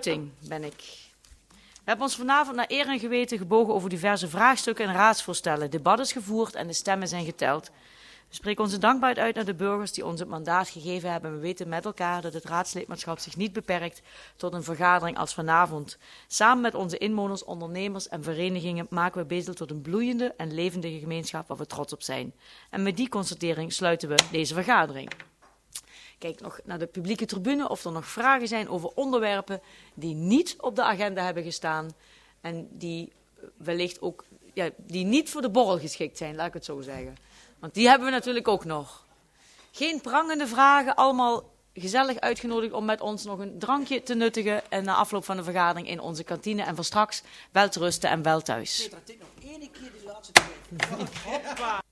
sluiting ben ik. We hebben ons vanavond naar eer en geweten gebogen over diverse vraagstukken en raadsvoorstellen. Debat is gevoerd en de stemmen zijn geteld. We spreken onze dankbaarheid uit naar de burgers die ons het mandaat gegeven hebben. We weten met elkaar dat het raadslidmaatschap zich niet beperkt tot een vergadering als vanavond. Samen met onze inwoners, ondernemers en verenigingen maken we Bezel tot een bloeiende en levendige gemeenschap waar we trots op zijn. En met die constatering sluiten we deze vergadering. Kijk nog naar de publieke tribune of er nog vragen zijn over onderwerpen die niet op de agenda hebben gestaan en die wellicht ook die niet voor de borrel geschikt zijn, laat ik het zo zeggen. Want die hebben we natuurlijk ook nog. Geen prangende vragen, allemaal gezellig uitgenodigd om met ons nog een drankje te nuttigen en na afloop van de vergadering in onze kantine en voor straks wel te rusten en wel thuis. Petra, tik nog één keer die laatste keer. Hoppa.